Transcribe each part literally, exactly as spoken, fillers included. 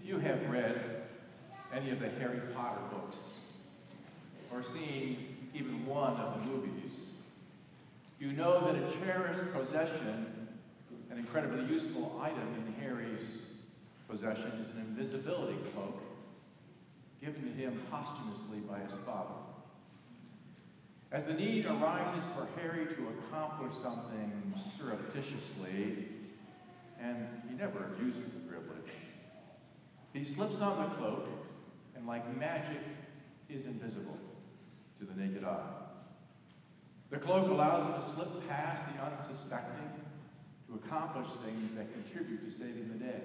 If you have read any of the Harry Potter books, or seen even one of the movies, you know that a cherished possession, an incredibly useful item in Harry's possession, is an invisibility cloak given to him posthumously by his father. As the need arises for Harry to accomplish something surreptitiously, and he never abuses the privilege, he slips on the cloak and, like magic, is invisible to the naked eye. The cloak allows him to slip past the unsuspecting to accomplish things that contribute to saving the day.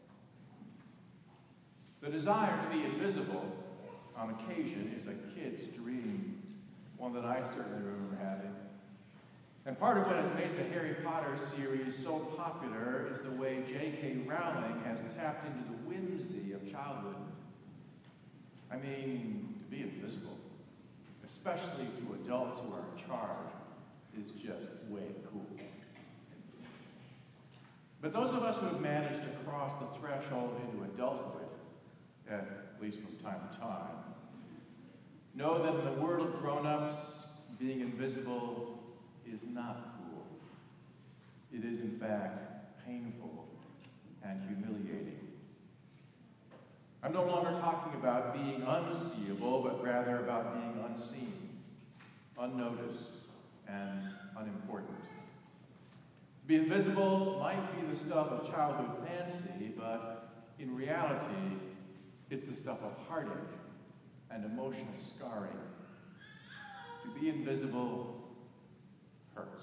The desire to be invisible on occasion is a kid's dream, one that I certainly remember having. And part of what has made the Harry Potter series so popular is the way J K Rowling has tapped into the whimsy of childhood. I mean, to be invisible, especially to adults who are in charge, is just way cool. But those of us who have managed to cross the threshold into adulthood, at least from time to time, know that in the world of grown-ups, being invisible is not cool. It is, in fact, painful and humiliating. I'm no longer talking about being unseeable, but rather about being unseen, unnoticed, and unimportant. To be invisible might be the stuff of childhood fancy, but in reality, it's the stuff of heartache and emotional scarring. To be invisible hurts.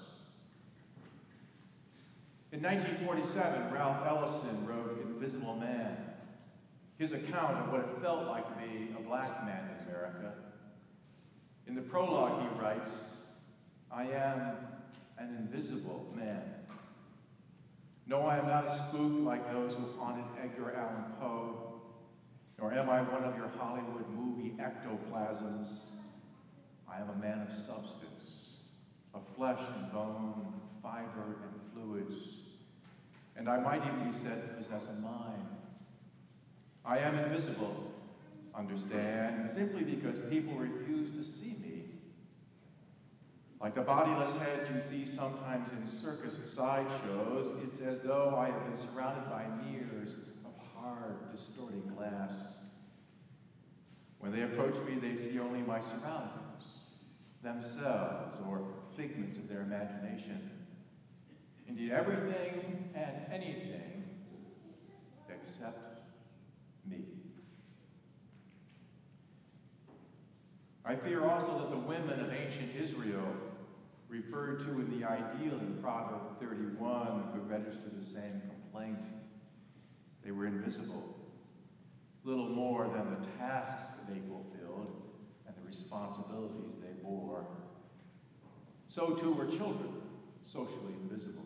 In nineteen forty-seven, Ralph Ellison wrote Invisible Man, his account of what it felt like to be a black man in America. In the prologue, he writes, "I am an invisible man. No, I am not a spook like those who haunted Edgar Allan Poe, nor am I one of your Hollywood movie ectoplasms. I am a man of substance, of flesh and bone, fiber and fluids, and I might even be said to possess a mind. I am invisible, understand, simply because people refuse to see me. Like the bodiless head you see sometimes in circus sideshows, it's as though I have been surrounded by mirrors of hard, distorting glass. When they approach me, they see only my surroundings, themselves, or figments of their imagination. Indeed, everything and anything except me. I fear also that the women of ancient Israel, referred to in the ideal in Proverbs thirty-one, could register the same complaint. They were invisible, little more than the tasks that they fulfilled and the responsibilities they bore. So too were children, socially invisible.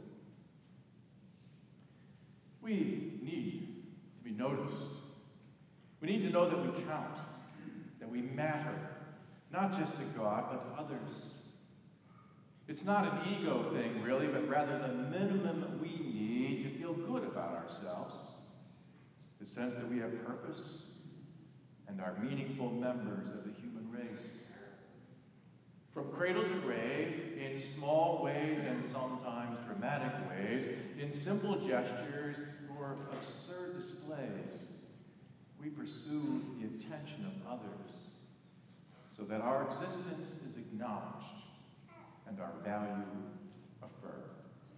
We need to be noticed. We need to know that we count, that we matter, not just to God, but to others. It's not an ego thing, really, but rather the minimum we need to feel good about ourselves, the sense that we have purpose and are meaningful members of the human race. From cradle to grave, in small ways and sometimes dramatic ways, in simple gestures or absurd displays, we pursue the attention of others so that our existence is acknowledged and our value affirmed.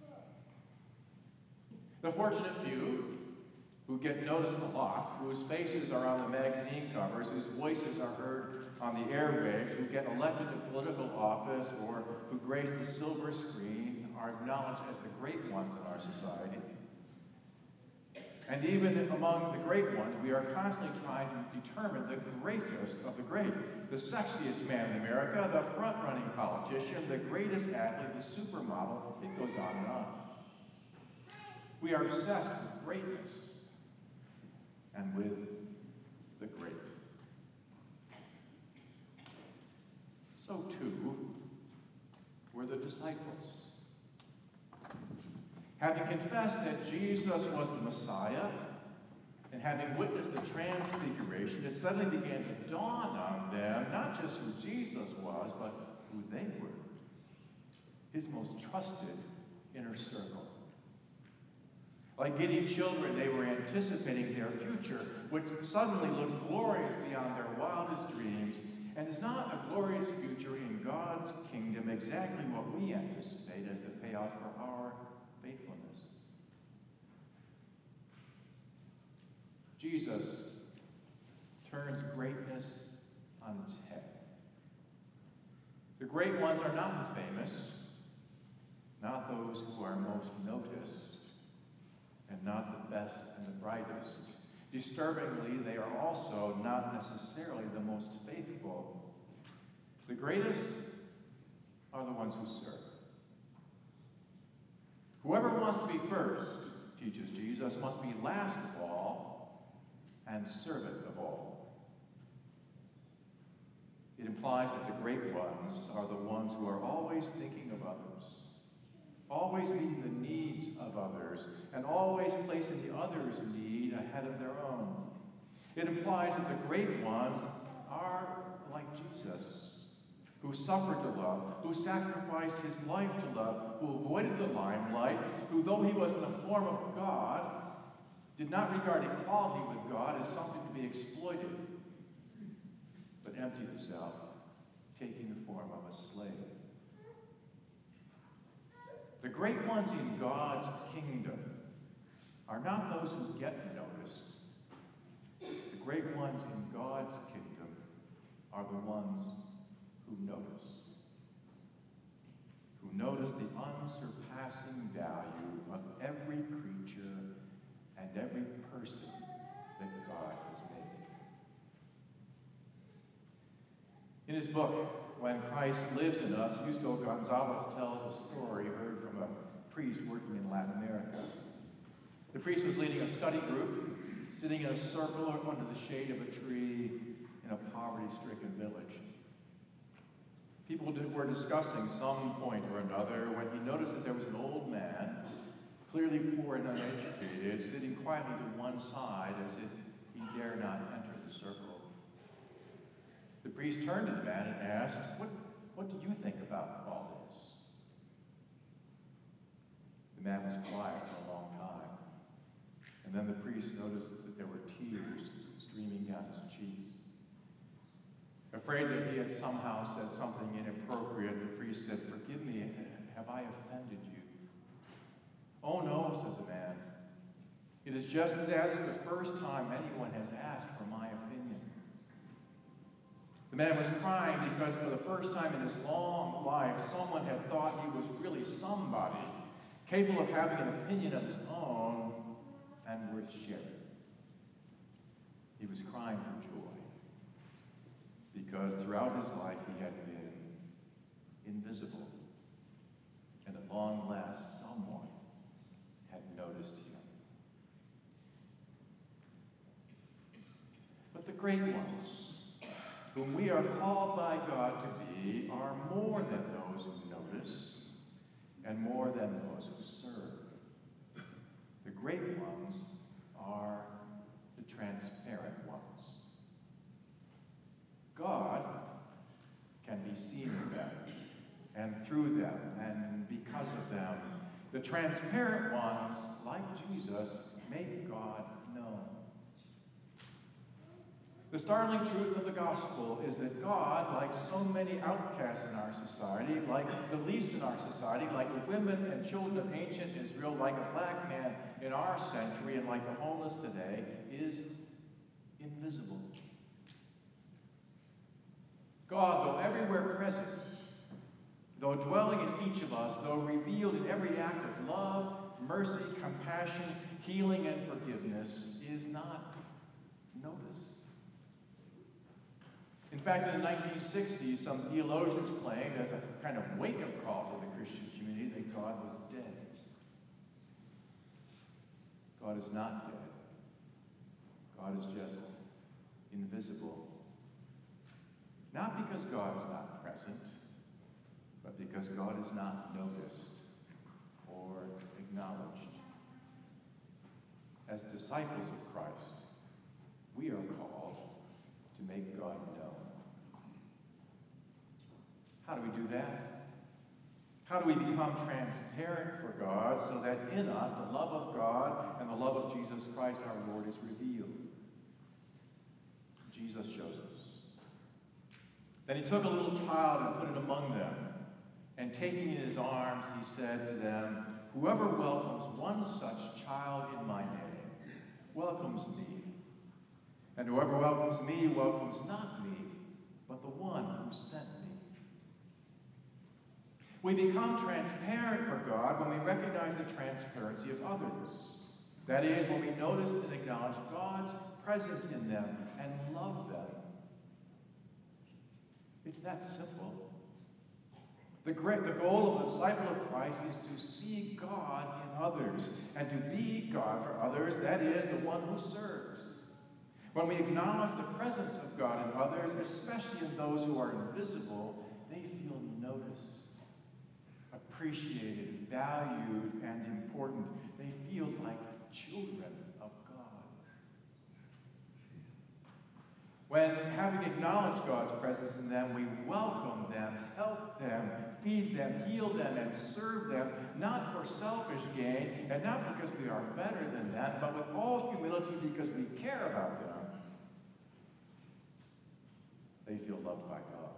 The fortunate few who get noticed a lot, whose faces are on the magazine covers, whose voices are heard on the airwaves, who get elected to political office or who grace the silver screen, are acknowledged as the great ones in our society. And even among the great ones, we are constantly trying to determine the greatest of the great, the sexiest man in America, the front-running politician, the greatest athlete, the supermodel. It goes on and on. We are obsessed with greatness and with the great. So too were the disciples. Having confessed that Jesus was the Messiah, and having witnessed the transfiguration, it suddenly began to dawn on them not just who Jesus was, but who they were. His most trusted inner circle. Like giddy children, they were anticipating their future, which suddenly looked glorious beyond their wildest dreams. And is not a glorious future in God's kingdom exactly what we anticipate as the payoff for our faithfulness? Jesus turns greatness on its head. The great ones are not the famous, not those who are most noticed, and not the best and the brightest. Disturbingly, they are also not necessarily the most faithful. The greatest are the ones who serve. Whoever wants to be first, teaches Jesus, must be last of all and servant of all. It implies that the great ones are the ones who are always thinking of others, always meeting the needs of others, and always placing the other's need ahead of their own. It implies that the great ones are like Jesus, who suffered to love, who sacrificed his life to love, who avoided the limelight, who, though he was in the form of God, did not regard equality with God as something to be exploited, but emptied himself, taking the form of a slave. The great ones in God's kingdom are not those who get noticed. The great ones in God's kingdom are the ones who notice. Who notice the unsurpassing value of every creature and every person that God has made. In his book, When Christ Lives in Us, Justo Gonzalez tells a story heard from a priest working in Latin America. The priest was leading a study group, sitting in a circle under the shade of a tree in a poverty-stricken village. People did, were discussing some point or another when he noticed that there was an old man, clearly poor and uneducated, sitting quietly to one side as if he dare not enter the circle. The priest turned to the man and asked, what, what do you think about all this? The man was quiet for a long time. And then the priest noticed that there were tears streaming down his cheeks. Afraid that he had somehow said something inappropriate, the priest said, "Forgive me, have I offended you?" "Oh no," said the man. "It is just that is the first time anyone has asked for my opinion." The man was crying because for the first time in his long life, someone had thought he was really somebody, capable of having an opinion of his own and worth sharing. He was crying for joy because throughout his life he had been invisible, and at long last someone had noticed him. But the great ones, whom we are called by God to be, are more than those who notice and more than those who serve. The great ones are the transparent ones. God can be seen in them and through them and because of them. The transparent ones, like Jesus, make God known. The startling truth of the gospel is that God, like so many outcasts in our society, like the least in our society, like the women and children of ancient Israel, like a black man in our century, and like the homeless today, is invisible. God, though everywhere present, though dwelling in each of us, though revealed in every act of love, mercy, compassion, healing, and forgiveness, is not noticed. In fact, in the nineteen sixties, some theologians claimed, as a kind of wake-up call to the Christian community, that God was dead. God is not dead. God is just invisible. Not because God is not present, but because God is not noticed or acknowledged. As disciples of Christ, we are called to make God known. How do we do that? How do we become transparent for God so that in us the love of God and the love of Jesus Christ our Lord is revealed? Jesus shows us. Then he took a little child and put it among them, and taking it in his arms, he said to them, "Whoever welcomes one such child in my name welcomes me. And whoever welcomes me welcomes not me, but the one who sent me." We become transparent for God when we recognize the transparency of others. That is, when we notice and acknowledge God's presence in them and love them. It's that simple. The, great, the goal of a disciple of Christ is to see God in others and to be God for others, that is, the one who serves. When we acknowledge the presence of God in others, especially in those who are invisible, they feel noticed, appreciated, valued, and important. They feel like children of God. When, having acknowledged God's presence in them, we welcome them, help them, feed them, heal them, and serve them, not for selfish gain, and not because we are better than them, but with all humility because we care about them. They feel loved by God.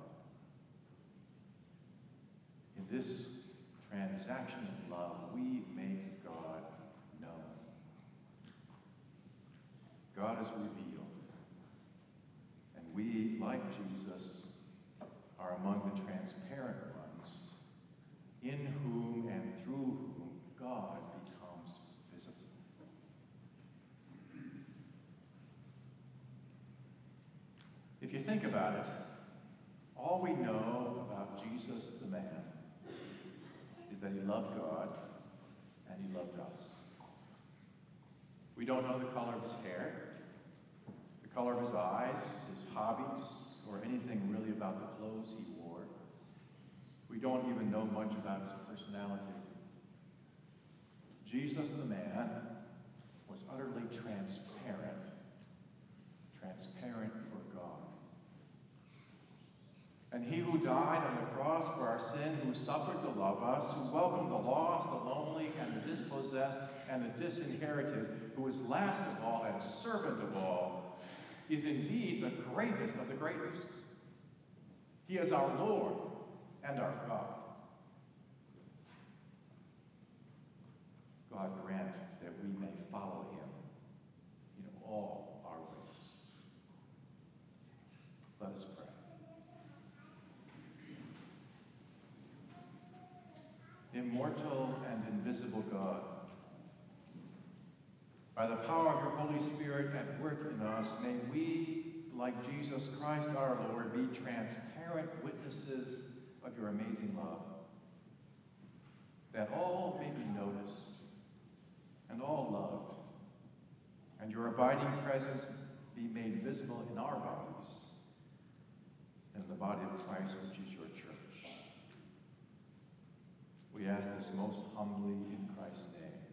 In this transaction of love, we make God known. God is revealed. And we, like Jesus, are among the transparent ones, in whom and through whom God becomes visible. If you think about it, all we know about Jesus the man is that he loved God and he loved us. We don't know the color of his hair, the color of his eyes, his hobbies, or anything really about the clothes he wore. We don't even know much about his personality. Jesus the man was utterly transparent, transparent for God. And he who died on the cross for our sin, who suffered to love us, who welcomed the lost, the lonely, and the dispossessed, and the disinherited, who was last of all and servant of all, is indeed the greatest of the greatest. He is our Lord and our God. God grant that we may follow him in all our ways. Let us pray. Immortal and invisible God, by the power of your Holy Spirit at work in us, may we, like Jesus Christ our Lord, be transparent witnesses of your amazing love, that all may be noticed and all loved, and your abiding presence be made visible in our bodies and in the body of Christ, which is your church. We ask this most humbly in Christ's name.